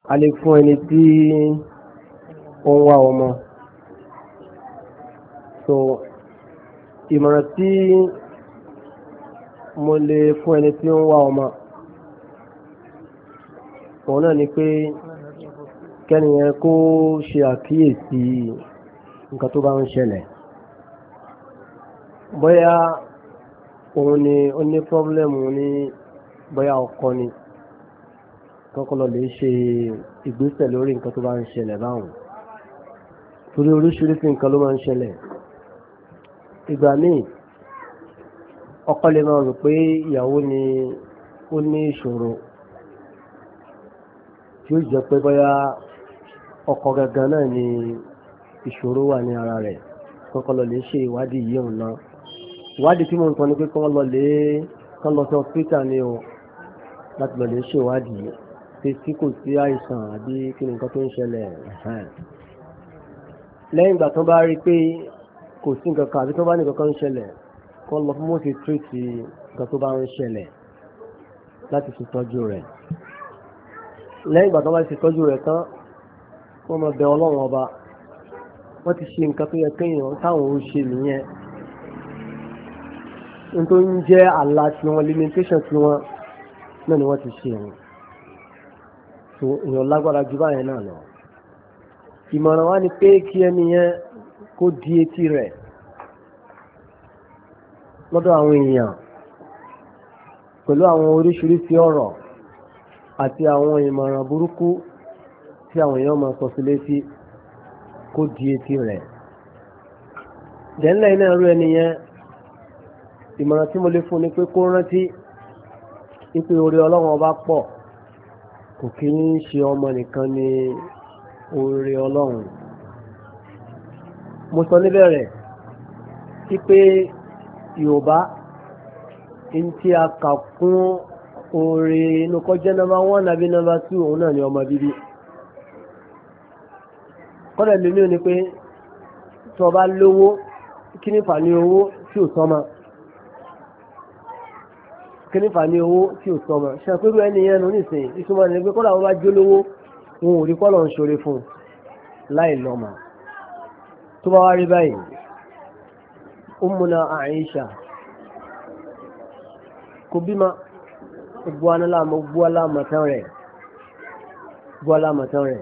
a lè fún ẹni tí ó ń wá ọmọ. So ìmọ̀ràn tí mo lè fún ẹni tí ó ń wá ọmọ òun náà ni pé kẹ́niyẹn kó ṣe àkíyèsí nǹkan tó bá ń ṣẹlẹ̀. Bóyá òun ni ó ní pọ́blẹ́mù ní bóyá ọkọ ni kọ́kọ́ lọ lè ṣe ìgbésẹ̀ lórí nǹkan tó bá ń ṣẹlẹ̀ báwọn. Torí oríṣiríṣi nǹkan ló máa ń ṣẹlẹ̀. Ìgbà míì ọkọ lè máa rò pé ìyàwó ni ó ní ìṣòro tí ó jẹ́ pé bóyá ọkọ gangan náà ni ìṣòro wà ní ara rẹ̀. Kọ́kọ́ lọ lè ṣe ìwádìí yìí òun náà. Ìwádìí tí mo ń sọ ni pé kọ́ lọ sí hospital ni o láti lọ lè ṣe ìwádìí pé tí kò sí àìsàn àbí kí ni nǹkan tó ń ṣẹlẹ̀. Lẹ́yìn ìgbà tó bá rí pé kò sí nǹkan kan àbí tó bá ní nǹkan kan ń ṣẹlẹ̀ kọ́ lọ fún mọ́sí tírìtì nǹkan tó bá ń ṣẹlẹ̀ láti ṣètọ́jú rẹ̀. Lẹ́yìn ìgbà tó bá ṣètọ́jú rẹ̀ tán wọ́n máa bẹ Ọlọ́run ọba wọ́n ti ṣe nǹkan tó yẹ kéèyàn táwọn ò ṣe nìyẹn. Nítorí ń jẹ́ àlá tiwọn limitation tiwọn náà ni wọ́n ti ṣe wọn. So èèyàn lágbára ju báyẹn náà lọ. Ìmọ̀ràn wa ni pé kí ẹni yẹn kó di etí rẹ̀ lọ́dọ̀ àwọn èèyàn pẹ̀lú àwọn oríṣiríṣi ọ̀rọ̀ àti àwọn ìmọ̀ràn burúkú tí àwọn èèyàn máa sọ sí létí, kó di etí rẹ̀. Dẹ́nlẹ̀ iná rú ẹni yẹn ìmọ̀ràn tí mo lè fún ni pé kó rántí wípé oore Ọlọ́run ọba pọ̀, kò kí ń ṣe ọmọ nìkan ni oore Ọlọ́run. Mo sọ níbẹ̀rẹ̀ wípé Yorùbá ń tí a kà kún oore inú kọjá nọ́mbà 1 àbí nọ́mbà 2 òun náà ni ọmọ bíbí. Kọ́dà lèmi ò ní pé tí ọba lówó kí ní fà ní owó tí ò sọ́mọ, kí ní fà ní owó tí ò sọ́mọ. Ṣé àpérò ẹni yẹn nù nísìnyí ìtumọ̀ ní pé kọ́dà wọn bá jó lówó wọn ò rí kọ́lọ̀ ń ṣoore fún un láì lọ́mọ. Tó bá wá rí báyìí Ummuna Aisha kò bímọ gbọ́ aláàmọ́ gbọ́ aláàmọ̀tán rẹ̀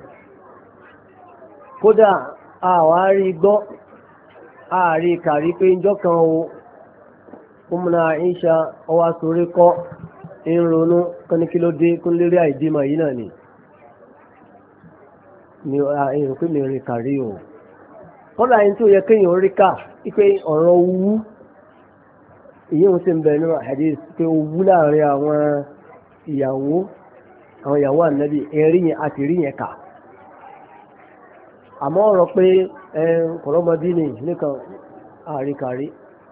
kódà àwárí gbọ́ ààrí kàrí pé ìjọ kan o Ummuna Aisha ọwá sórí kọ́ ń ronú kan ní kí ló dé kún lérí àìdímọ̀ yìí náà ni èrò pé mi rí kàrí o. Kọ́dà yìí tó yẹ kéèyàn rí ká wípé ọ̀rọ̀ owú ìyẹn sì ń bẹ nínú hadith pé owú láàrin àwọn ìyàwó ànábì ẹ̀rí yẹn àti rí yẹn kà. Àmọ́ ọ̀rọ̀ pé kọ̀rọ̀mọdé ni nìkan àríkàrí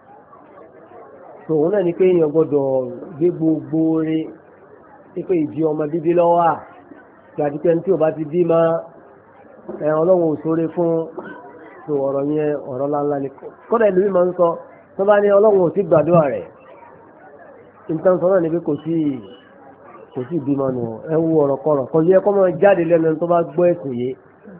tòun náà ni pé èèyàn gbọ́dọ̀ gbé gbogbo rí pé ìdí ọmọ bíbí lọ́wọ́ àti pé tí ò bá ti bí máa Ọlọ́run ò sóre fún tó ọ̀rọ̀ yẹn ọ̀rọ̀ láńlá ni. Kọ́dà ìlú yìí máa ń sọ tó bá ní Ọlọ́run ò sí gbàdúrà rẹ̀ nǹkan sọ náà ni pé kò sí ìbímọ nù ẹ wú ọ̀rọ̀ kọ̀rọ̀ kò yẹ kó máa jáde lẹ́nu ẹni tó bá gbọ́ ẹ̀sìn yìí.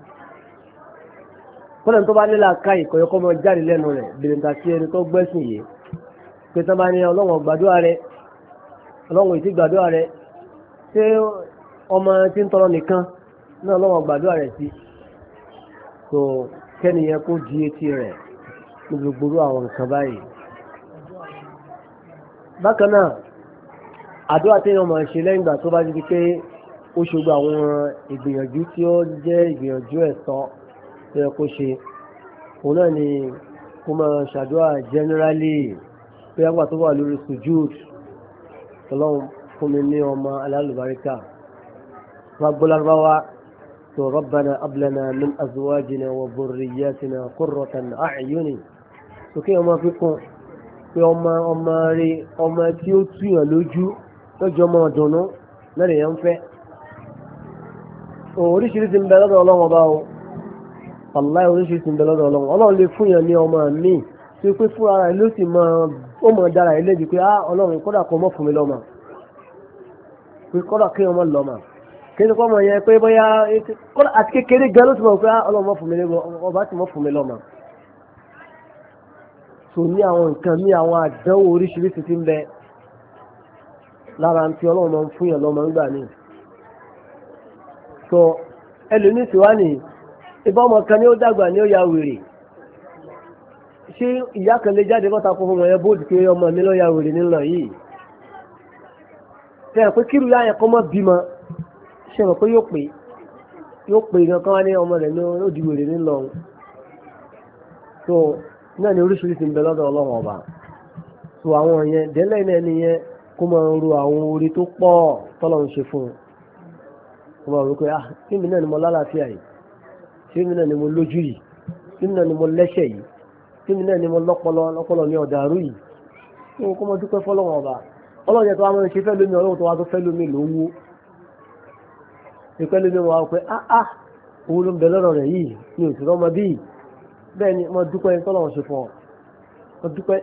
Kọ́dà tó bá nílà káyì kò yẹ kó máa jáde lẹ́nu rẹ̀ bèrè níta sí ẹni tó gbọ́ ẹ̀sìn yìí pé tó bá ní Ọlọ́run ò gbàdúrà rẹ̀ Ọlọ́run ò sí gbàdúrà rẹ̀ ṣé ọmọ tí ń tọrọ nìkan náà Ọlọ́run ò gbàdúrà rẹ̀ sí. So kẹ́niyẹn kó di etí rẹ̀ ní gbogbo àwọn nǹkan báyìí. Bákan náà àdúrà tí wọ́n máa ṣe lẹ́yìn ìgbà tó bá di pé ó ṣogbo àwọn ìgbìyànjú tí ó jẹ́ ìgbìyànjú ẹ̀tọ́ tó yẹ kó ṣe òun náà ni kó máa ṣàdúrà generally pé àgbà tó wà lórí sujud Ọlọ́run fún mi ní ọmọ alálùbáríkà wọ́n gbọ́ lárúbáwá tó rabbana ablana min azwajina wa dhurriyyatina qurratan a'yuni sókè ọmọ fífún pé ọmọ rí ọmọ tí ó túyàn lójú lọ́jọ́ ọmọ ọ̀dùnnú lẹ́rìn yẹn ń fẹ́. Oríṣiríṣi ń bẹ lọ́dọ̀ Ọlọ́run ọba o wàláhì oríṣiríṣi ń bẹ lọ́dọ̀ Ọlọ́run lè fún yàn ní ọmọ mi tí ó pé fún ara ẹ̀ ló sì ó mọ̀ dára ẹ̀ léjì pé Ọlọ́run kódà kó mọ̀ fún mi lọ́mọ pé kódà kí ọmọ lọ́mọ kí ni kọ́ ọmọ yẹn pé bóyá àti kékeré gan ló ti mọ̀ pé ọlọ́mọ fún mi lé ọba ti mọ̀ fún mi lọ́mọ. so ní àwọn nǹkan ní àwọn àdánwò oríṣiríṣi ti ń bẹ lára tí ọlọ́run máa ń fún yàn lọ́mọ nígbà míì. so ẹlòmíì sì wá ní ìbá ọmọ kan ní ó dàgbà ní ó ya wèrè ṣé ìyá kan lè jáde bọ́ta fún ọmọ yẹn bóòdù pé ọmọ mi ló ya wèrè nílò yìí tẹ̀ pé kírù yá yẹn kọ́ mọ́ bímọ ṣe mọ̀ pé yóò pè gan kan wá ní ọmọ rẹ̀ ní ó di wèrè nílò ọ̀hún. so náà ni oríṣiríṣi ń bẹ lọ́dọ̀ ọlọ́run ọba so àwọn yẹn délẹ̀ náà nìyẹn kó máa ń ro àwọn orí tó pọ̀ tọ́lọ́run ṣe fún un kó máa rò pé kí mi náà ni mo lálàáfíà yìí kí mi náà ni mo lójú yìí kí mi náà ni mo lẹ́sẹ̀ yìí kí mi náà ni mo lọ́pọlọ ní ọ̀dàrú yìí kó máa dúpẹ́ fọlọ́run ọba ọlọ́run yẹn tó wá máa ń ṣe fẹ́ lómi ọlọ́run tó wá tó fẹ́ lómi lówó ìpẹ́ lómi wọn wá pé owó ló ń bẹ lọ́rọ̀ rẹ̀ yìí ní òsì rọ́mọ bíi bẹ́ẹ̀ ni mo dúpẹ́ ní tọ́lọ́run ṣe fún ọ mo dúpẹ́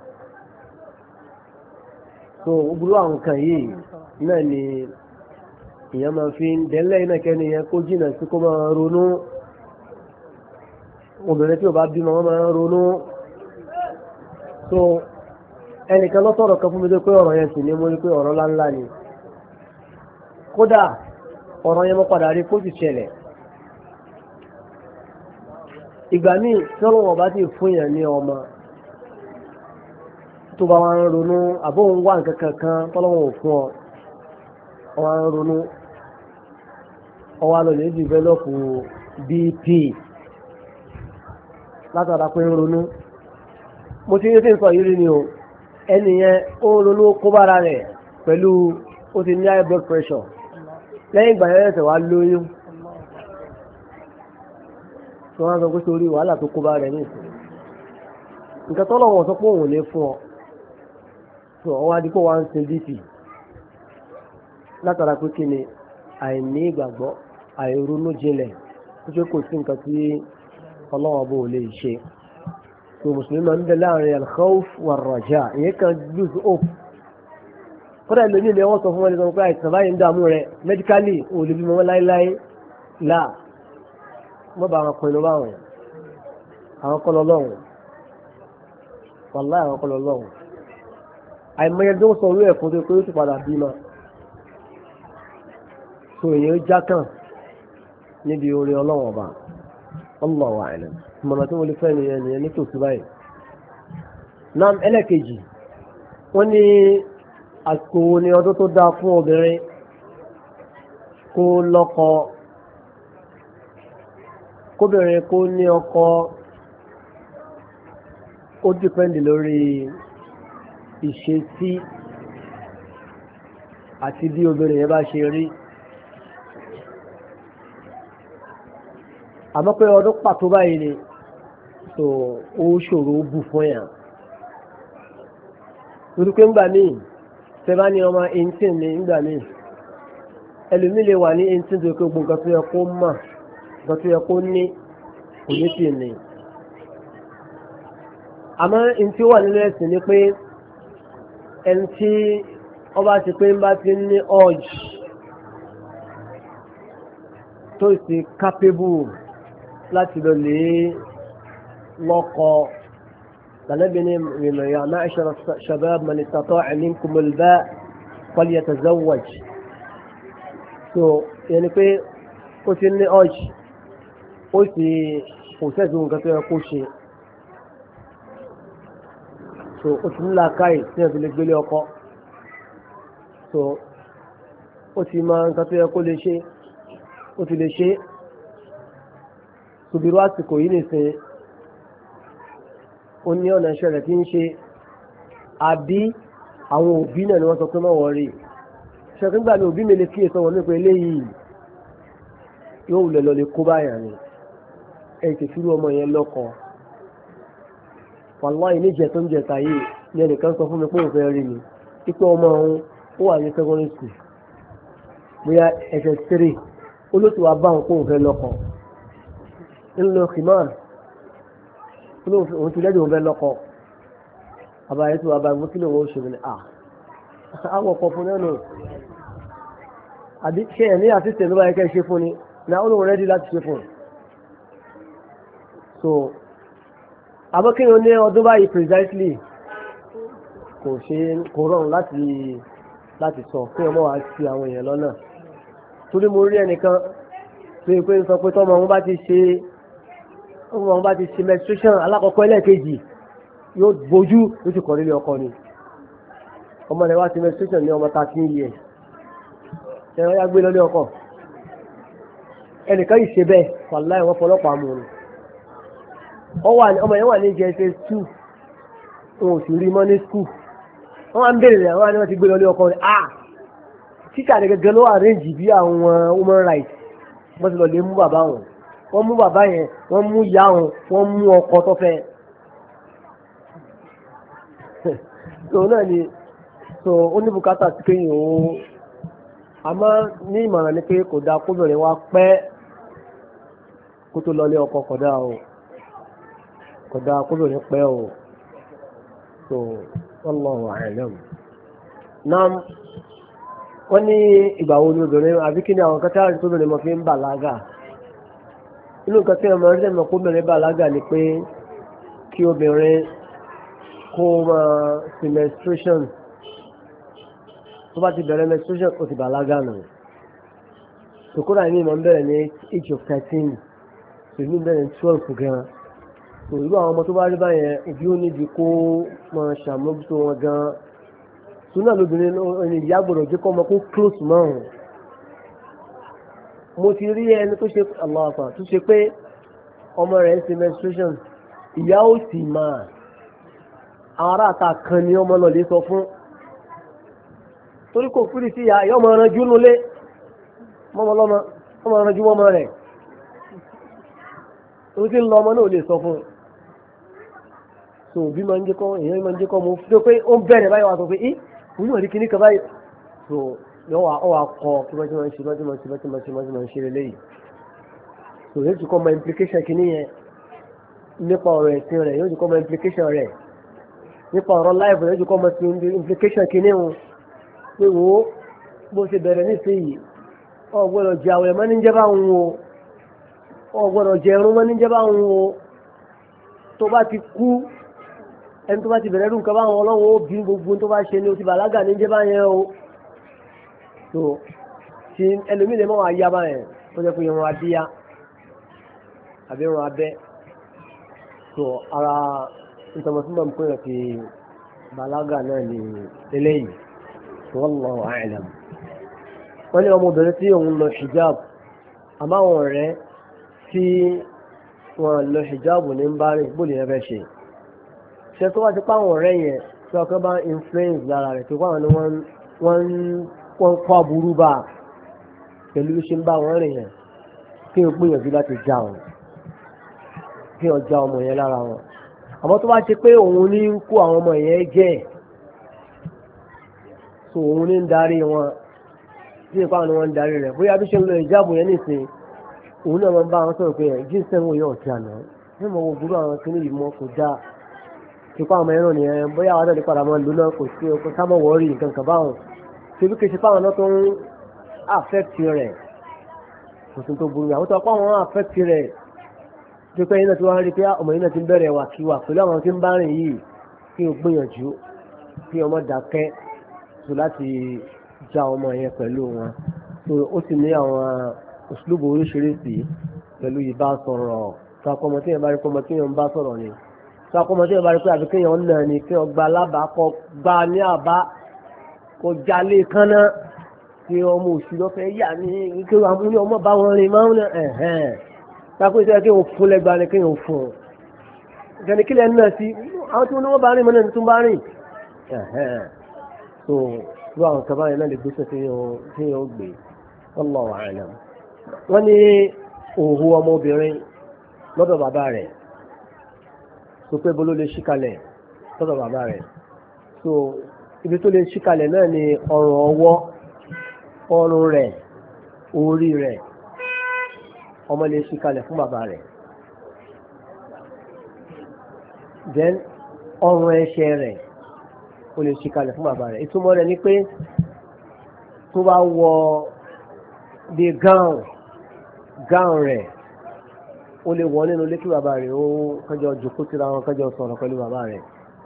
so gbogbo àwọn nǹkan yìí náà ni ìyẹn máa fi ń dẹ́lẹ́ iná kẹ́ni yẹn kó jìnnà sí kó máa ronú obìnrin tí ò bá bímọ wọn máa ń ronú so ẹnìkan lọ sọ̀rọ̀ kan fún mi pé ọ̀rọ̀ yẹn sì ni mo rí pé ọ̀rọ̀ ńláńlá ni kódà ọ̀rọ̀ yẹn mo padà rí kó ti ṣẹlẹ̀ ìgbà míì tí ọlọ́wọ́n bá ti fún yẹn ní ọmọ tó bá wọn ronú àbóhùn wà nǹkan kankan tọ́lọ́wọ́n ò fún ọ wọn ronú ọwọ́ àlọ́ lè dìvẹ́lọ́pù BP látara pé ń ronú mo ti ní sí sọ yìí rí ni o ẹni yẹn ó ronú kó bára rẹ̀ pẹ̀lú ó ti ní high blood pressure lẹ́yìn ìgbà yẹn ẹ̀sẹ̀ wá lóyún tí wọ́n á sọ pé sórí wàhálà tó kó bá rẹ̀ nìkan nǹkan tọ́lọ́wọ́n sọ pé òun lè fún ọ tó ọwọ́ adìpọ̀ wá ń sin dp látara pé kí ni àìní ìgbàgbọ́ àìronú jinlẹ̀ tó ṣe kò sí nǹkan tí ọlọ́wọ́n bò lè ṣe tó mùsùlùmí máa ń bẹ láàrin al-khawf war-raja ìyẹn kan lose hope kódà ìlú ilé wọn sọ fún wọn lè sọ pé àìsàn báyìí ń dààmú rẹ medically ò lè bímọ wọn láéláé là wọ́n bá àwọn pinnu báwọn àwọn kọ́ lọ́lọ́run wàláì àwọn kọ́ lọ́lọ́run àìmọye tó ń sọ orí ẹ̀kọ́ tó pé ó ti padà bímọ tó èèyàn já kàn níbi orí ọlọ́wọ̀n ọba Allahu a'lam ìmọ̀nà tí wọ́n lè fẹ́ nìyẹn nítòsí báyìí. náà ẹlẹ́kejì wọ́n ní àsìkò wo ni ọdún tó dáa fún obìnrin kó lọ́kọ kóbìnrin kó ní ọkọ ó dìpẹ́ndì lórí ìṣesí àti bí obìnrin yẹn bá ṣe rí. àmọ́ pé ọdún pàtó báyìí ni tó ó ṣòro ó bù fún yàn. torí pé ńgbà míì tẹ́ bá ní ọmọ 18 ní ńgbà míì ẹlòmíì lè wà ní 18 tó kó gbogbo nǹkan tó yẹ kó mọ̀ nǹkan tó yẹ kó ní kò ní tì ní. àmọ́ ní tí ó wà nínú ẹ̀sìn ni pé ẹni tí ọba ti pé ń bá ti ní urge tó sì capable láti lọ lè lọ́kọ lànàbí ní ìrìnà ya ma'ashara shabab man istata'a minkum al-ba'a falyatazawwaj. so yẹni pé ó ti ní urge ó sì kò sẹ́sùn nǹkan tó yẹ kó ṣe so ó ti nílà káyì tí wọ́n fi lè gbélé ọkọ so ó ti mọ nǹkan tó yẹ kó lè ṣe ó ti lè ṣe tòbírú àsìkò yìí nìsín ó ní ọ̀nà iṣẹ́ rẹ̀ tí ń ṣe àbí àwọn òbí náà ni wọ́n sọ pé má wọ́n rí ṣẹ́kíngbà ní òbí mi lè kíyèsí wọn nípa eléyìí yóò wulẹ̀ lọ lè kó báyà ni ẹ̀ ti fírú ọmọ yẹn lọ́kọ̀ọ́ wàláì níjẹ tó ń jẹta yìí ní ẹnìkan sọ fún mi pé òun fẹ́ rí mi pípẹ́ ọmọ òun ó wà ní secondary school bóyá ẹsẹ̀ 3 olóòtú wa bá òun pé òun fẹ́ lọ́kọ ńlọ kìmọ́ọ̀n òun ti lẹ́dí òun fẹ́ lọ́kọ àbáyé tí wàá bá mú kí lóun ó ṣe mí ní àwọn ọkọ̀ fún náà nù àbí ṣé ẹ̀ ní assistant ló bá yẹ kẹ́ ṣe fún ni ní àwọn olóhùn rẹ́dí láti ṣe fún un. so àmọ́ kí ni ó ní ọdún báyìí precisely kò rọrùn láti sọ kí ọmọ wa ti àwọn èèyàn lọ́nà torí mo rí ẹnìkan tó yẹ pé ń sọ pé tọ́mọ wọn bá ti ṣe menstruation alákọ̀ọ́kọ́ ẹlẹ́ẹ̀kejì yóò bójú ló ti kọ̀ nílé ọkọ ni ọmọ rẹ̀ wá ti menstruation ní ọmọ 13 years ẹ̀rọ ya gbé lọ́lé ọkọ ẹnìkan yìí ṣe bẹ́ẹ̀ wàláhì wọ́n fọlọ́pàá mú un ọmọ yẹn wà ní JSS2 wọn ò sì rí mọ́ ní school wọ́n wá ń bèèrè rẹ̀ wọ́n wá ti gbé lọ́lé ọkọ rẹ̀ títà rẹ̀ gẹ́gẹ́ ló arrange bí àwọn human rights wọ́n ti lọ lè mú bàbá wọn wọ́n mú bàbá yẹn wọ́n mú ìyá wọn wọ́n mú ọkọ tó fẹ́ so náà ni so ó ní bùkátà sí kéyìn ó àmọ́ ní ìmọ̀ràn ni pé kò dáa kóbìnrin wá pẹ́ kó tó lọlé ọkọ kò dáa kóbìnrin pẹ́ o so wallahu a'lam. náà wọ́n ní ìgbà wo ni obìnrin àbí kí ni àwọn kátàrí tóbìnrin mọ̀ fi ń bàlágà inú nǹkan tí ọmọ rẹ̀ mọ̀ kóbìnrin bàlágà ni pé kí obìnrin kó máa ṣe menstruation tó bá ti bẹ̀rẹ̀ menstruation ó ti bàlágà nù tòkúrò àìní ìmọ̀ ń bẹ̀rẹ̀ ní age of 13 tòní bẹ̀rẹ̀ ní 12 gan so irú àwọn ọmọ tó bá rí báyẹn òbí ó níbi kó máa ṣàmójútó wọn gan sùnà lóbìnrin ẹni ìyá gbọ́dọ̀ jẹ́ kọ́ ọmọ kó close mọ́ ọ̀hún mo ti rí ẹni tó ṣe aláàfà tó ṣe pé ọmọ rẹ̀ ń ṣe menstruation ìyá ó sì máa àwọn ará àta kan ni ọmọ náà lè sọ fún torí kò fúri sí ìyá ọmọ ọ̀rànjú nulẹ̀ mọ́mọlọ́mọ ọmọ ọ̀rànjú mọ́mọ rẹ̀ tó ti ń lọ ọmọ náà lè sọ fún so òbí máa ń jẹ́ kọ́ èèyàn máa ń jẹ́ kọ́ mo fi pé ó ń bẹ̀rẹ̀ báyìí wà sọ pé òun náà rí kíní kan báyìí so ọ wà kọ kí wọ́n ti máa ń ṣe lélẹ́yìí so yóò ti kọ́ mọ implication kíní yẹn nípa ọ̀rọ̀ ẹ̀sìn rẹ̀ yóò ti kọ́ mọ implication rẹ̀ nípa ọ̀rọ̀ life rẹ̀ yóò ti kọ́ mọ implication kíní wọn pé wo bó ṣe bẹ̀rẹ̀ nísìnyí ọ gbọ́dọ̀ jẹ àwẹ̀ mọ́ ní jẹ́ bá ń wo ọ gbọ́dọ̀ jẹ ẹrún mọ́ ní jẹ́ bá ń wo tó bá ti kú ẹni tó bá ti bẹ̀rẹ̀ nǹkan báwọn ọlọ́run ó bí gbogbo tó bá ṣe ní o ti bàlágà ní jẹ́ bá yẹn o so ti ẹlòmíì lè mọ́ wá yá báyẹn ó jẹ́ pé irun adíyá àbí irun abẹ́ so ara ìtọ́mọ̀túnmọ̀ pé rẹ̀ fi bàlágà náà ní eléyìí wallahu a'lam. wọ́n ní ọmọbìnrin tí òun lọ hijab àmọ́ àwọn ọ̀rẹ́ tí wọ́n lọ hijab ní ń bá rìn bó lè fẹ́ ṣe ṣe tó wá ti pa àwọn ọ̀rẹ́ yẹn tí ọkàn bá influence lára rẹ̀ tó pàwọn ni wọ́n kọ́ aburú bá pẹ̀lú bí ṣe ń bá wọn rìn yẹn kí n gbìyànjú láti já wọn kí n já ọmọ yẹn lára wọn àmọ́ tó bá ṣe pé òun ní ń kó àwọn ọmọ yẹn jẹ́ so òun ní ń darí wọn tí ìpá àwọn ni wọ́n ń darí rẹ̀ bóyá bí ṣe ń lo ìjáàbù yẹn nìsín òun náà máa ń bá wọn sọ̀rọ̀ pé jíǹsẹ̀ ń wò yẹn ọ̀tí àná ní mo wo burú àwọn kìnnì yìí mọ́ kò dáa ìpá àwọn ẹran nìyẹn bóyá àwọn àdàlẹ́ padà máa lò náà kò sí ọkọ̀ sámọ̀ wọ́ọ̀rì nǹkan kan báwọn ṣebí kìí ṣe fáwọn náà tó ń affect rẹ̀ kò sí tó burú àwọn tó apá wọn affect rẹ̀ tó pé yín náà tí wọ́n rí pé ọmọ yín náà ti ń bẹ̀rẹ̀ wà kí wà pẹ̀lú àwọn tí ń bá rìn yìí kí o gbìyànjú kí ọmọ dákẹ́ tó láti já ọmọ yẹn pẹ̀lú wọn tó ó sì ní àwọn òṣùlùbù oríṣiríṣi pẹ̀lú ìbá sọ̀rọ̀ tó akọ́mọ tí yẹn bá rí pé ọmọ tí yẹn ń bá sọ̀rọ̀ ni tó akọ́mọ tí yẹn bá rí pé àbí kéèyàn náà ni kí wọ́n gba alábàá kọ gbá ní àbá kò jalè kánná tí ọmọ òsì lọ́fẹ́ yà ní kí wọ́n ní ọmọ bá wọn rìn máa ń ẹ̀hẹ́n tako ìṣẹ́ kí wọ́n fún lẹ́gbàá ni kí wọ́n fún un ìkànnì kílẹ̀ náà sí àwọn tí wọ́n bá rìn mọ́ náà tún bá rìn ẹ̀hẹ́n so ló àwọn kan báyìí náà lè gbèsè tí yóò gbé wallahu a'lam. wọ́n ní òhu ọmọbìnrin lọ́dọ̀ bàbá rẹ̀ so pé bolo lè ṣíkalẹ̀ lọ́dọ̀ bàbá rẹ̀ so ibi tó lè ṣíkalẹ̀ náà ni ọrùn ọwọ́ ọrùn rẹ̀ orí rẹ̀ ọmọ lè ṣíkalẹ̀ fún bàbá rẹ̀ then ọrùn ẹsẹ̀ rẹ̀ ó lè ṣíkalẹ̀ fún bàbá rẹ̀ ìtumọ̀ rẹ̀ ni pé tó bá wọ bí gáùn rẹ̀ ó lè wọ̀ nínú ilé kí bàbá rẹ̀ ó kọjọ jòkó síra wọn kọjọ sọ̀rọ̀ pẹ̀lú bàbá rẹ̀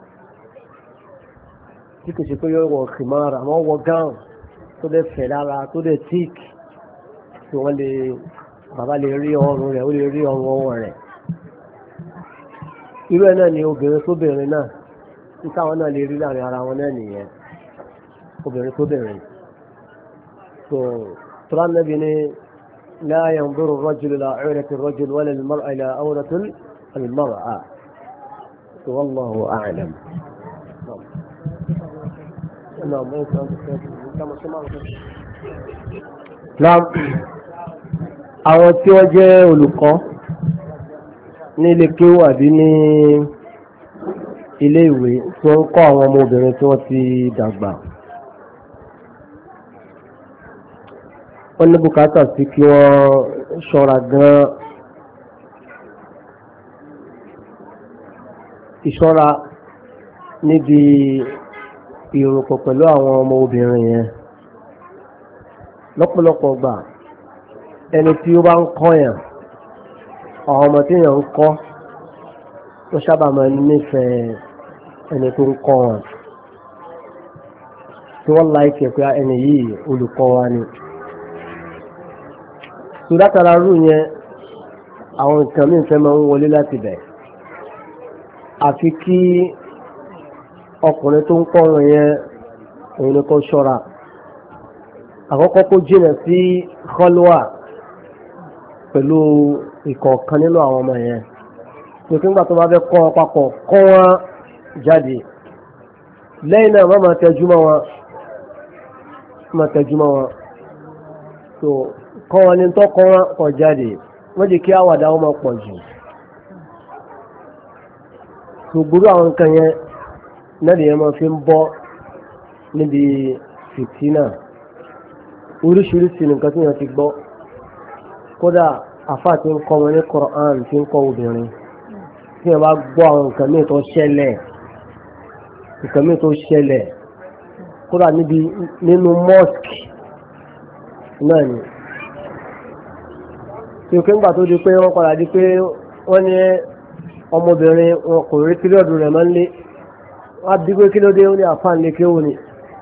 tí kò ṣe pé yóò wọ kìmọ́ra àmọ́ wọ gáùn tó dẹ̀ fẹ̀ lára tó dẹ̀ tíìkì tí wọ́n lè bàbá lè rí ọrùn rẹ̀ ó lè rí ọrùn ọwọ́ rẹ̀. irú ẹ̀ náà ni obìnrin sóbìnrin náà tí táwọn náà lè rí láàrin ara wọn náà nìyẹn obìnrin sóbìnrin. tó tọ́lá nàbí ni la yanzuru ar-rajulu ila 'awrati ar-rajuli wala al-mar'a ila 'awrati al-mar'a. wallahu a'lam. àwọn tí wọ́n jẹ́ olùkọ́ ní ilé kéwú àbí ní ilé ìwé tí wọ́n ń kọ́ àwọn ọmọbìnrin tí wọ́n ti dàgbà wọ́n ní bùkátà sí kí wọ́n ṣọ́ra gan ìṣọ́ra níbi ìrùpọ̀ pẹ̀lú àwọn ọmọ obìnrin yẹn lọ́pọ̀lọpọ̀ gbà ẹni tí ó bá ń kọ́yàn àwọn ọmọ tí èèyàn ń kọ́ tó sábà máa ń nífẹ̀ẹ́ ẹni tó ń kọ́ wọn tí wọ́n láìkẹ̀ pé ẹni yìí olùkọ́ wa ni. tó látara rú yẹn àwọn nǹkan mìíràn fẹ́ máa ń wọlé láti bẹ̀ àfi kí ọkùnrin tó ń kọ́ wọn yẹn òun ni kó ṣọ́ra àkọ́kọ́ kó jìnà sí khalwa pẹ̀lú ìkọ̀ọ̀kan nínú àwọn ọmọ yẹn tó kí nígbà tó bá fẹ́ kọ́ wọn papọ̀ kọ́ wọn jáde lẹ́yìn náà wọ́n máa tẹjúmọ́ wọn tó kọ́ wọn ní tó kọ́ wọn kọ́ jáde wọ́n jẹ́ kí àwàdà wọn máa pọ̀ jù tó gbúrú àwọn nǹkan yẹn náà lèyàn máa fi ń bọ́ níbi fìtínà oríṣiríṣi nǹkan tí wọ́n ti gbọ́ kódà àfáà tí ń kọ́ wọn ní Qur'an tí ń kọ́ obìnrin tí wọ́n bá gbọ́ àwọn nǹkan míì tó ṣẹlẹ̀ kódà nínú mosque náà ni tí o kéńgbà tó di pé wọ́n padà di pé wọ́n ní ọmọbìnrin wọn kò rí píríọ̀dù rẹ̀ máa ń lé wọ́n á bí pé kí ló dé ó ní àfáà ń lé kéwòn ni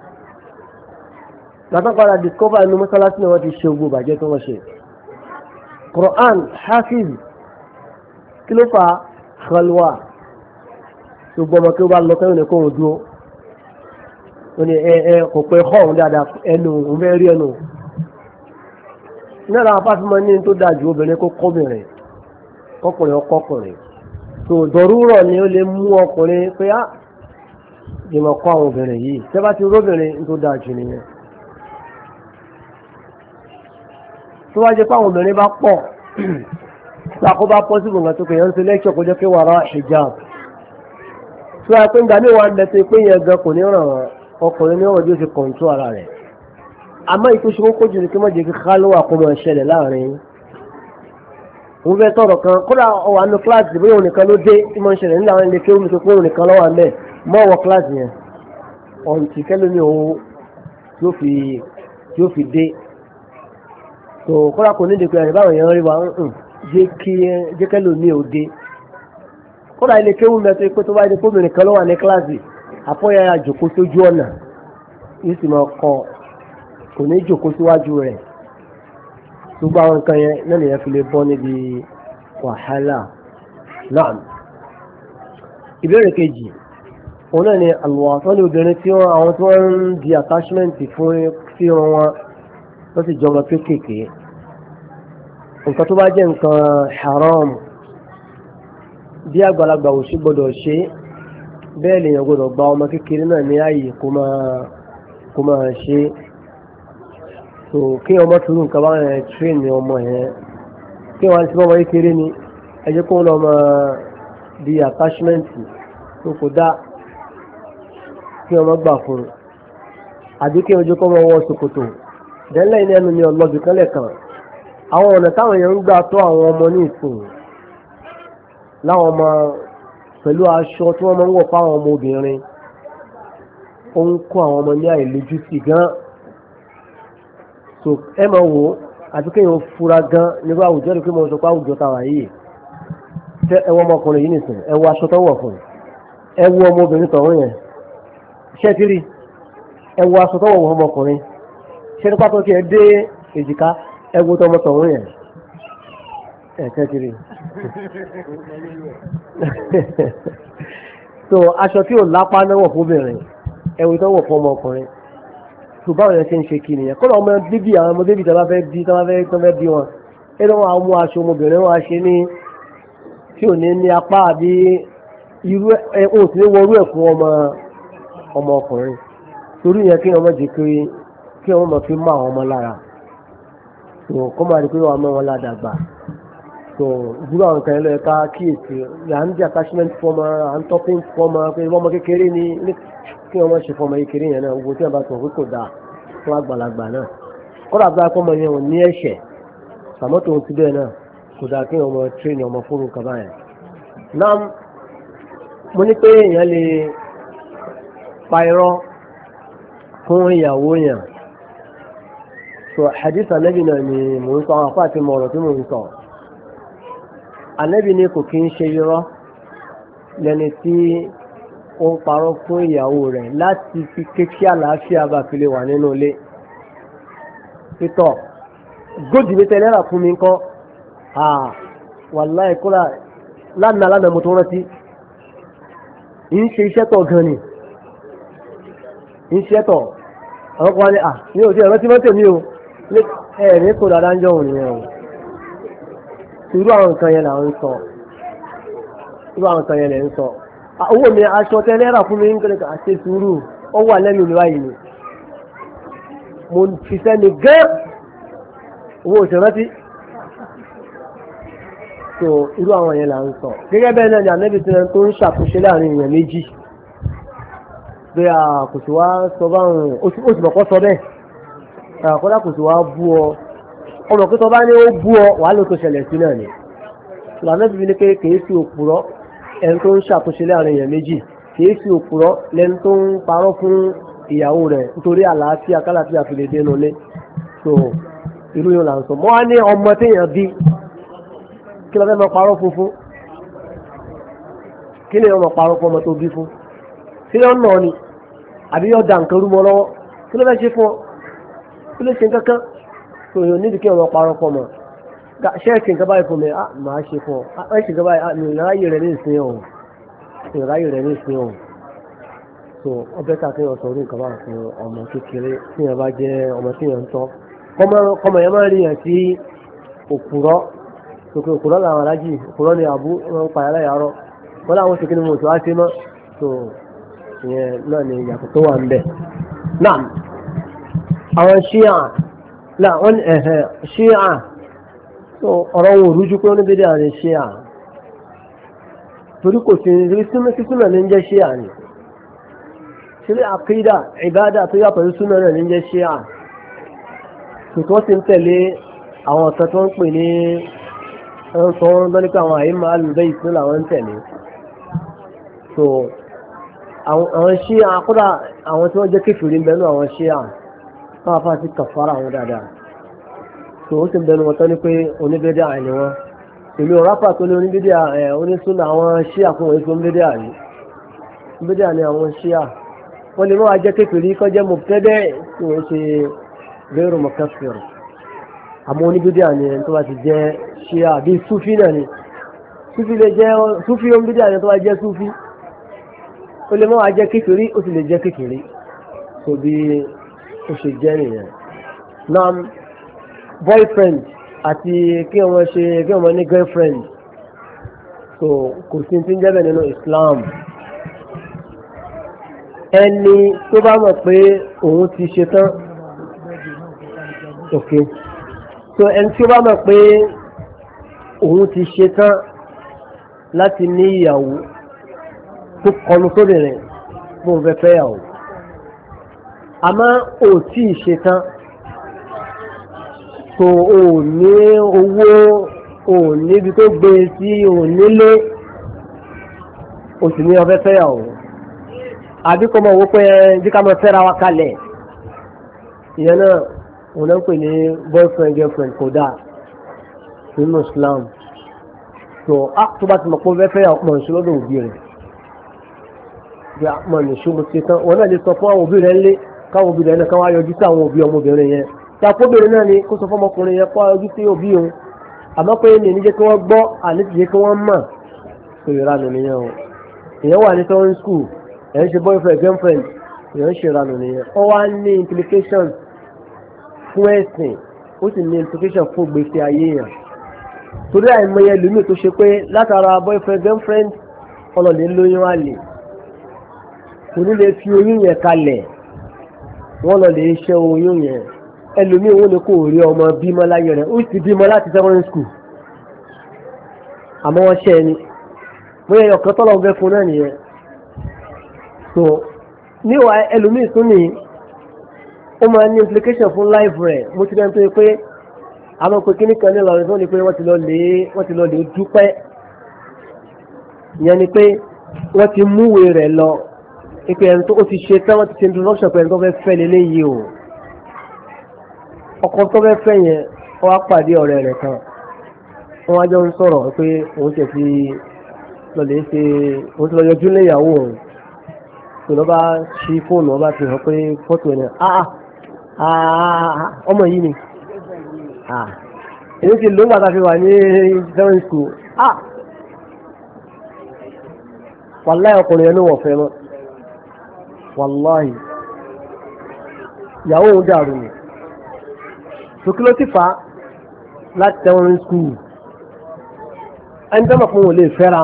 látàkàrà discover inú mọ́sálásí ni wọ́n ti ṣe ogbó bàjẹ́ tó wọ́n ṣe Quran hafiz kí ló fa khalwa gbogbo ọmọ kí ó bá lọ kẹ́yìn ní kó wọn dúró ó ní kò pé hàn dáadáa ẹnu òun fẹ́ rí ẹnu náà làwọn afáfímọ́ ní tó dáa ju obìnrin kó kọ́bìnrin kọkùnrin ọkọkùnrin tó dọ̀rúrọ̀ ni ó lè mú ọkùnrin pé á jìmọ̀ kọ́ àwọn obìnrin yìí tẹ́ bá ti róbìnrin tó dáa jù nìyẹn. tó wá jẹ́ pé àwọn obìnrin bá pọ̀ ṣàkó bá pọ́sibù nǹkan tó kè yẹn ń ṣe lẹ́kṣọ̀ kó jẹ́ pé wàrà hijab tó wá pé nígbà míì wà lẹ́sẹ̀ pé yẹn gan kò ní ràn ọkùnrin ní ọ̀rọ̀ bí ó ṣe kọ̀ǹtó ara rẹ̀ àmọ́ ìtòṣe kókó jù ní kí wọ́n jẹ́ kí kálówà kó máa ṣẹlẹ̀ láàrin òun fẹ́ tọ̀rọ̀ kan kódà ọwọ́ àánú kíláàsì bóyá òun nìkan ló dé tí wọ́n ń ṣẹlẹ̀ nílẹ̀ àwọn ilé kéwù mi tó pé òun nìkan lọ́wọ́ àmẹ́ mọ́ ọwọ́ kíláàsì yẹn ọ̀ǹtì kẹ́lómi òun yóò fi dé tó kódà kò ní ìdìpẹ́ rẹ̀ báwọn èèyàn rí wa jẹ́ kẹ́lómi ò dé kódà ilé kéwù mẹ́tọ́ pé tó bá dé kóbìnrin kan lọ́wọ́ ní kíláàsì àpọ́yà àjòkó sójú ọ̀nà yóò sì máa kọ́ kò ní jòkó síwájú rẹ̀ gbogbo àwọn nǹkan yẹn náà lè yẹn fi lè bọ́ níbi wàhálà náà. ìbéèrè kejì òun náà ni àlùwàsán ní obìnrin tí àwọn tí wọ́n ń di attachment fún sí wọn wọ́n sì jọmọ kéékèèké nǹkan tó bá jẹ́ nǹkan haram bí àgbàlagbà ò sí gbọ́dọ̀ ṣe bẹ́ẹ̀ lèèyàn gbọ́dọ̀ gba ọmọ kékeré náà ní ààyè kó máa ṣe so kí ọmọ tó nǹkan bá yẹn train ní ọmọ yẹn kí wọ́n ti bọ́ ọmọ kékeré ni ẹ jẹ́ kó ń lọ máa di attachment tó kò dá kí ọmọ gbà fún un àbí kí ojú kọ́ ọmọ wọ ṣòkòtò dẹ́lẹ́ iná ẹnu ni ọlọ́bì kan lẹ́ẹ̀kan àwọn ọ̀nà táwọn èèyàn ń gbà tó àwọn ọmọ ní ìsìn láwọn ọmọ pẹ̀lú aṣọ tí wọ́n máa ń wọ̀ fáwọn ọmọ obìnrin ó ń kó àwọn ọmọ ní àìlójútì gan so ẹ máa wò àti kéèyàn fura gan nígbà àwùjọ rẹ̀ pé mo sọ pé àwùjọ tàwa yìí tẹ ẹwọ ọmọkùnrin yìí nìsín ẹwọ aṣọ tó wọ̀ fún ẹwọ ọmọbìnrin tọ̀hún yẹn ṣẹ́tìrì ẹwọ aṣọ tó wọ̀ fún ọmọkùnrin ṣẹ́tìrì pátó kí ẹ dé èjìká ẹwọ tọmọ tọ̀hún yẹn ṣẹ́tìrì. so aṣọ tí ò lápá náà wọ̀ fún obìnrin ẹwọ tó wọ̀ fún ọmọkùnrin tó báwọn yẹn ṣe ń ṣe kí nìyẹn kọ́ ọmọ bíbí àwọn ọmọ bíbí tó bá fẹ́ bí wọn ẹni wọn àwọn mú aṣọ ọmọbìnrin wọn ṣe ní tí ò ní ní apá àbí irú ohun tí ní wọrú ẹ̀ fún ọmọkùnrin torí yẹn kí ọmọ jẹ kí ọmọ mọ̀ fi mọ àwọn ọmọ lára tó kọ́ máa rí pé wọ́n mọ wọn ládàgbà tó dúró àwọn kan lọ́yẹ ká kíyèsí à ń di attachment fọ́mọ à ń topping fọ́mọ pé ọmọ kékeré ni kí ọmọ ṣe fọ́mọ kékeré yẹn náà gbogbo tí wọ́n bá sọ pé kò dáa fún àgbàlagbà náà kọ́dà bá ọmọ yẹn ò ní ẹ̀ṣẹ̀ sàmọ́tò ti bẹ́ẹ̀ náà kò dáa kí ọmọ tírénì ọmọ fóònù kaba yẹn. náà mo ní pé èèyàn lè pa irọ́ fún ìyàwó yẹn so hadith anabi náà ni mò ń sọ àwọn àpá àti mọ̀rọ̀ tí mò ń sọ anabi ní kò kí ń ṣe irọ́ lẹ́ni tí ó ń parọ́ fún ìyàwó rẹ̀ láti fi kékeré àlàáfíà bá fi lè wà nínú ilé títọ́ góòdì mi tẹ́lẹ̀ rà fún mi ńkọ́ wàláì kúrà lánàá mo tó rántí ń ṣe iṣẹ́ tọ̀ gan ni ń ṣe tọ̀ àwọn kan ní ní òjò ẹ̀rọ tí wọ́n tèmi o ẹ̀rí kò dáadáa ń jọ òun nìyẹn o irú àwọn nǹkan yẹn là ń sọ irú àwọn nǹkan yẹn lè ń sọ owó mi aṣọ tẹ́lẹ̀ rà fún mi ń kẹ́lẹ́ àti sùúrù ó wà lẹ́nu ìlú báyìí ni mo fi sẹ́ni gẹ́ owó òṣèrántí so irú àwọn yẹn là ń sọ gẹ́gẹ́ bẹ́ẹ̀ náà ni ànábì tí wọ́n tó ń ṣàtúnṣe láàrin èèyàn méjì pé kò sí wá sọ báwọn oṣù mọ̀kọ́ sọ bẹ́ẹ̀ àkọ́dá kò sí wá bú ọ ọmọ pé tó bá ní ó bú ọ wàá ló tó ṣẹlẹ̀ sí náà ni ànábì ní pé kìí fi òpùrọ́ ẹni tó ń ṣàtúnṣe láàrin èèyàn méjì kìí fi òpùrọ́ lẹni tó ń parọ́ fún ìyàwó rẹ̀ nítorí àlàáfíà kálàáfíà fi lè dénú lé so irú yóò là ń sọ mọ́ á ní ọmọ téèyàn bí kí ló fẹ́ máa parọ́ fún kí lè máa parọ́ fún ọmọ tó bí fún kí ló ń nà ni àbí yóò da nǹkan rú mọ́ lọ́wọ́ kí ló fẹ́ ṣe fún ọ kí ló ṣe kankan tó yóò nídìí kí wọ́n parọ́ fún ọmọ ṣẹ́ẹ̀kì nǹkan báyìí fún mi màá ṣe fún ọ ṣe nǹkan báyìí mi ìráyè rẹ̀ ní ìsìn ọ̀hún ìráyè rẹ̀ ní ìsìn ọ̀hún so ọbẹ̀ ká kí wọ́n sọ orí nǹkan báyìí fún ọmọ kékeré tí yẹn bá jẹ́ ọmọ tí yẹn ń tọ́ kọ́mọ yẹn máa rí yẹn sí òpùrọ́ tòkè òkúrọ́ làwọn alájì òkúrọ́ ni àbú wọn pa yàrá yàrá wọn làwọn ṣe kí ni mo tó á ṣe mọ́ tó ìyẹn náà ni ìyàtọ̀ tó wà ń bẹ̀. náà àwọn ṣíà làwọn ṣíà tó ọ̀rọ̀ wo rújú pé oníbèdè àrùn ṣíà torí kò sí sísúnà ní ń jẹ́ ṣíà ni ṣírí àkídà ìbádà tó yàtọ̀ sí súnà náà ní ń jẹ́ ṣíà tòtọ́ sì ń tẹ̀lé àwọn ọ̀sán tó ń pè ní wọ́n sọ wọ́n bá ní pé àwọn àyíma alùbẹ́ ìsìn làwọn ń tẹ̀lé so àwọn ṣíà kódà àwọn tí wọ́n jẹ́ kéfìrí ń bẹnu àwọn ṣíà káwọn afá sí kàfàrà àwọn dáadáa so ó sì ń bẹnu wọn tán ní pé oníbédé àìní wọn èmi ò rápà tó ní oníbédé onísúnà àwọn ṣíà fún wọn èso oníbédé àrí oníbédé àní àwọn ṣíà wọ́n lè mọ́ wá jẹ́ kéfìrí kọ́ jẹ́ mọ̀tẹ́dẹ́ tí wọ́n ṣe rẹ́rù mọ̀kẹ́fìrì àmọ́ oníbídí àní ẹni tó bá ti jẹ́ ṣíà bí súfí náà ni súfí lè jẹ́ súfí oníbídí àní tó bá jẹ́ súfí ó lè mọ́ wá jẹ́ kékeré ó sì lè jẹ́ kékeré tó bí ó ṣe jẹ́ nìyẹn. náà boyfriend àti kí wọ́n ní girlfriend so kò sí ti ń jẹ́ bẹ́ẹ̀ nínú Islam ẹni tó bá mọ̀ pé òun ti ṣe tán okay so ẹni tí ó bá mọ̀ pé òun ti ṣe tán láti ní ìyàwó tó kọnu sóbìnrin fún fẹ́ fẹ́ yàwó àmọ́ ò tí ì ṣe tán so ò ní owó ò níbi tó gbé sí ò nílé ò sì ní ó fẹ́ fẹ́ yàwó àbí kọ́ mọ̀ wó pé bí ká mọ̀ fẹ́ra wa kalẹ̀ ìyẹn náà òun náà ń pè ní boyfriend girlfriend kò dáa nínú Islam tó bá ti mọ̀ pé ó fẹ́ fẹ́ ọmọ ìṣó lọ́dọ̀ òbí rẹ̀ bí ọmọ ìṣó mo ti tán wọn náà lè sọ fún àwọn òbí rẹ̀ ńlé káwọn òbí rẹ̀ náà káwọn ayọjú sí àwọn òbí ọmọbìnrin yẹn tí àpòbìnrin náà ni kó sọ fún ọmọkùnrin yẹn kó ayọjú sí òbí òun àmọ́ pé ní ìníjẹ́ kí wọ́n gbọ́ àní ti jẹ́ kí wọ́n mọ̀ pé ìranù nìyẹn o èèyàn wà ní secondary school ẹ̀ ń ṣe boyfriend girlfriend èèyàn ń ṣe ìranù nìyẹn ó wá ní implications fún ẹ̀sìn ó sì ní implications fún gbèsè ayé yẹn torí àìmọye lómi tó ṣe pé látara boyfriend girlfriend ọlọ́lẹ̀ lóyún àlè kò ní lè fi oyún yẹn kalẹ̀ wọ́n lọ lè ṣe oyún yẹn ẹlòmíì wọn ni kò rí ọmọ bímọ láyé rẹ̀ ó sì bímọ láti secondary school àmọ́ wọ́n ṣe ẹni bóyá ọ̀kan tọ́lọ̀ fẹ́ fún náà nìyẹn so níwà ẹlòmíì tún ní ó máa ní implication fún life rẹ̀ mo ti dẹ́n tó yẹ pé àwọn pé kíní kan ní Ìlọrin tó ní pé wọ́n ti lọ lè dúpẹ́ ìyẹn ni pé wọ́n ti múwèé rẹ̀ lọ ipe ẹni tó ó ti ṣe tán wọ́n ti ṣe introduction pé ẹni tó fẹ́ fẹ́ lélẹ́yìí o ọkọ tó fẹ́ fẹ́ yẹn wọ́n á pàdé ọ̀rẹ́ rẹ̀ kan wọ́n á jọ ń sọ̀rọ̀ pé òun tẹ̀ fi lọ́lẹ̀ ṣe òun ti lọ yọjú léyàwó òun tó lọ́ bá ṣí fóònù ọba fi hàn pé fọ́tò ẹ̀ ọmọ yìí ni èyí ti lóńgbà tá a fi wà ní secondary school wàláhì ọkùnrin yẹn ló wọ̀ fẹ́ mọ́ wàláhì ìyàwó òun dàrú ni tòkí ló ti fà á láti secondary school ẹni tó mọ̀ fún wọn lè fẹ́ra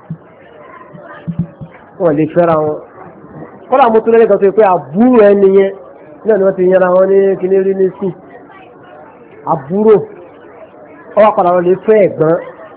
wọn lè fẹ́ra wọn kọ́lá mo tún lẹ́yìn kan tó yẹ pé àbúrò ẹni yẹn náà ni wọ́n ti yẹra wọn ní kíní rí ní sí àbúrò ọwọ́ padà wọn lè fẹ́ ẹ̀gbọ́n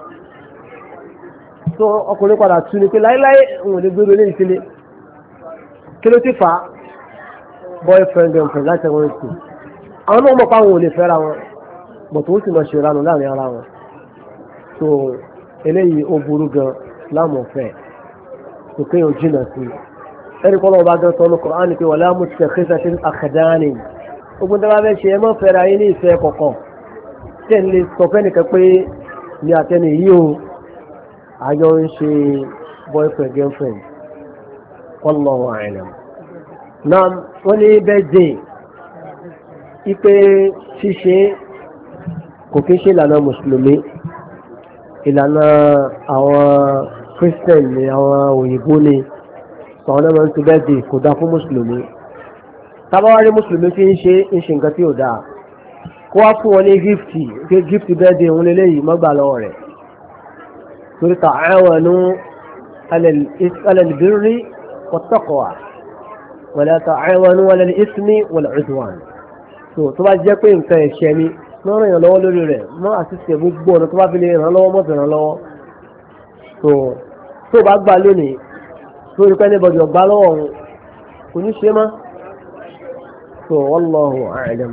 tó ọkùnrin padà tún ni pé láéláé òun lè gbèrò eléyìí sílé kí ló ti fà á boyfriend girlfriend láti secondary school àwọn náà mọ̀ pé àwọn ò lè fẹ́ra wọn bọ̀tò ó sì máa ṣe ìranù láàrin ara wọn so eléyìí ó burú gan lámọ̀fẹ́ tó kéèyàn jìnnà sí ẹni kọ́ lọ́wọ́ bá gan sọ́nù Kùránì pé wala muttakhizatil akhdani ogun tó bá fẹ́ ṣe ẹ mọ́ fẹ́ra yín ní ìfẹ́ kọ̀kọ̀ tẹ̀ ń lè sọ fẹ́ nìkan pé ní àtẹnu yìí o àjọ ń ṣe boyfriend girlfriend wallahu a'lam. náà wọ́n ní birthday ipe ṣíṣe kò kí ń ṣe ìlànà mùsùlùmí ìlànà àwọn christian ni àwọn òyìnbó ni àwọn náà máa ń ṣe birthday kò dáa fún mùsùlùmí tábàwárí mùsùlùmí fi ń ṣe nǹkan tí ò dáa kó wá fún wọn ní gift birthday òun lélẹ́yìí mọ́gbà lọ́wọ́ rẹ̀ torí ta'awanu 'ala al-birri wat-taqwa wala ta'awanu 'ala al-ithmi wal-'udwan tó bá jẹ́ pé nǹkan ẹ̀ṣẹ̀ ni lọ́rọ̀ yàn lọ́wọ́ lórí rẹ̀ mọ́ àtúnṣe gbogbo ọ̀nà tó bá fi lè ràn lọ́wọ́ mọ́ fi ràn lọ́wọ́ tó bá gbà lónìí lórí pé níbọ̀dì ọ̀gbá lọ́wọ́ òun kò ní ṣe má tó wallahu a'lam.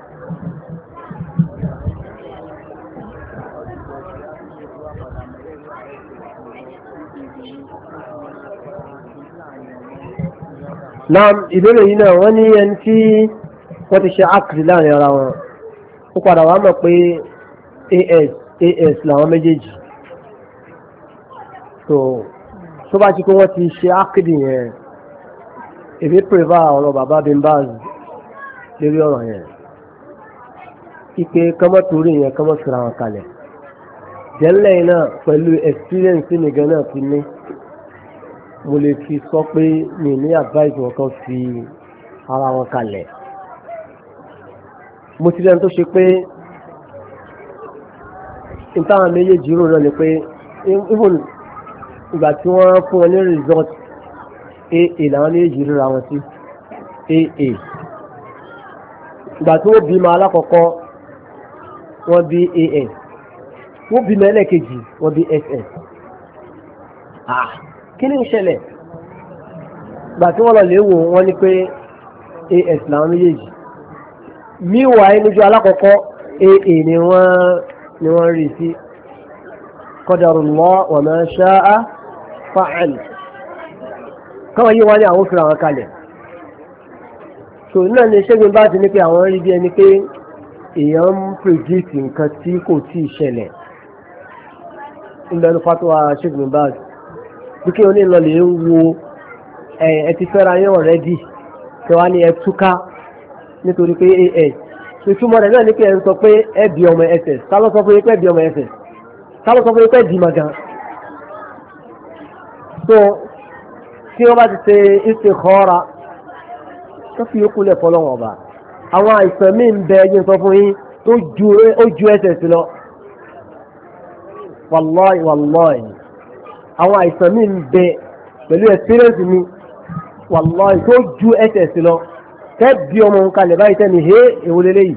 náà ìbéèrè yìí náà wọ́n ní ẹni tí wọ́n ti ṣe ákìrì láàrin ara wọn ó padà wá mọ̀ pé as làwọn méjèèjì tó bá ti kó wọ́n ti ṣe ákìrì yẹn èmi pèrèvà ọ̀rọ̀ bàbá bin Baz lórí ọ̀rọ̀ yẹn ike kọ́mọ́tòrí yẹn kọ́mọ́tòrí àwọn kalẹ̀ jẹ́lẹ̀ náà pẹ̀lú experience nìkan náà ti ní mo lè fi sọ pé mi ní advice wọn kan fi ara wọn kalẹ̀ mo ti lẹ́nu tó ṣe pé ìtàn méjèèjì rò náà ni pé even ìgbà tí wọ́n fún wọn ní result AA làwọn méjèèjì ríra wọn sí AA ìgbà tí wọ́n bímọ alákọ̀ọ́kọ́ wọ́n bí AS wọ́n bímọ ẹlẹ́ẹ̀kejì wọ́n bí SS kí ni ìṣẹ̀lẹ̀ ìgbà tí wọ́n lọ lè wò wọ́n ní pé AS làwọn méjèèjì meanwhile níjọ alákọ̀ọ́kọ́ AA ni wọ́n rí sí qadarullah wa ma sha'a fa'al káwọn yíò wá ní àwọn òfin àwọn kalẹ̀ so náà ni ṣẹ́gun bá ti ní pé àwọn rí bí ẹni pé èèyàn ń predict nǹkan tí kò tí ì ṣẹlẹ̀ ìgbẹ́nu fatuwa Sheikh Bin Baz bí kí oní ìlọlẹ̀ ń wo ẹ ti fẹ́ra yín already kẹwàá ní ẹ túká nítorí pé ìtumọ̀ rẹ̀ náà ní pé ẹ ń sọ pé ẹ bí ọmọ ss ta ló sọ fún yín pé ẹ bí ọmọ ss ta ló sọ fún yín pé ẹ bí magan so tí wọ́n bá ti ṣe istikhara tó fi yókù lẹ̀ fọlọ́wọ́n ọba àwọn àìsàn míì ń bẹ ẹjẹ́ sọ fún yín tó ju ss lọ wallahi wallahi àwọn àìsàn míì ń bẹ pẹ̀lú experience mi wallahi tó ju ss lọ tẹ́ bí ọmọ nǹkan kalẹ̀ báyìí tẹ́ ni hé èwo lélẹ́yìí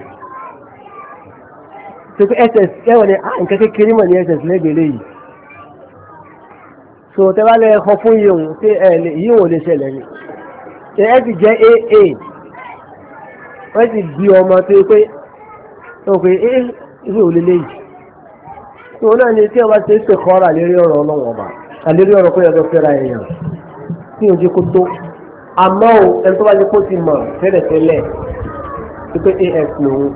tó pé ss ẹ̀wọ̀n ni nǹkan kékeré mọ̀ ní ss lẹ́gbẹ̀ẹ́ léyìí so tẹ́ bá lẹ́ ẹ̀kọ́ fún yìí òun tí yìí òun lè ṣẹlẹ̀ ni ẹ ti jẹ́ aa wọ́n ti bí ọmọ tó pé ìwé òun lélẹ́yìí so náà ni tí ọba ti ṣe kọ́ra lérí ọ̀rọ̀ ọlọ́wọ́ ọba àlérí ọ̀rọ̀ kó yẹ kó fẹ́ra èèyàn tí ojú kó tó àmọ́ ò ẹni tó bá jẹ́ kó ti mọ̀ tẹ́lẹ̀tẹ́lẹ̀ tó pé af lòun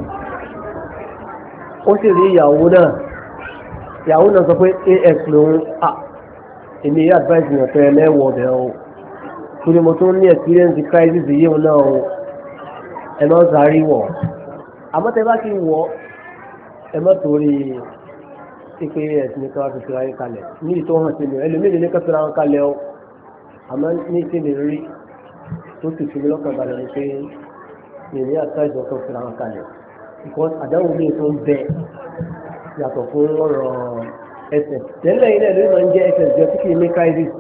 ó sì rí ìyàwó náà sọ pé af lòun èmi yóò advice yàn fẹ́ lẹ́wọ̀ ọ̀bẹ̀ o torí mo tún ní experience crisis yìí wọn náà o ẹ má sáré wọ̀ àmọ́ tẹ bá ti wọ̀ ẹ má torí pípé ẹ̀sìn nìkan wá fi fi ráyé kalẹ̀ ní ìtọ́ hàn sí mi ẹlòmíì ní ká fi ra wọn kalẹ̀ o àmọ́ ní ìkéde rí tó sì fi mí lọ́kàn balẹ̀ ní pé mi ní advice yàn tó fi ra wọn kalẹ̀ because àdáhùn mi tó ń bẹ yàtọ̀ fún ọ̀rọ̀ ẹsẹ̀ tẹ́lẹ̀ ilẹ̀ ló máa ń jẹ́ ẹsẹ̀ jẹ́ tí kì í ní crisis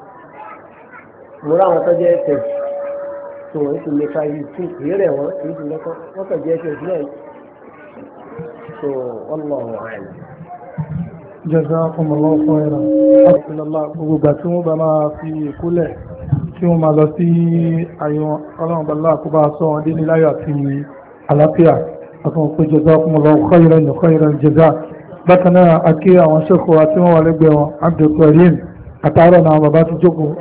mo rá àwọn tó jẹ́ ẹsẹ̀ tó wọ́n ti ní crisis tí kì í rẹ̀ wọ́n kì í ti lọ́kọ́ wọ́n kàn jẹ́ ẹsẹ̀ sílẹ̀ tó wọ́n lọ wọ́n àìlè. Jazakumullahu khairan. Alhamdulillah gbogbo ìgbà tí wọ́n bá máa fi ìkúlẹ̀ tí wọ́n máa lọ sí àyẹ̀wọ̀n ọlọ́run bàlá àkóbá sọ wọn dé ní láyọ̀ àti àlàáfíà àtúnwò pé jazakumullahu khairan jaza. Bákan náà akí àwọn ṣẹ́kọ̀ọ́ àti wọ́n wà lẹ́gbẹ̀ẹ́ wọn Abdulkarim àtàrà náà bàbá ti jókòó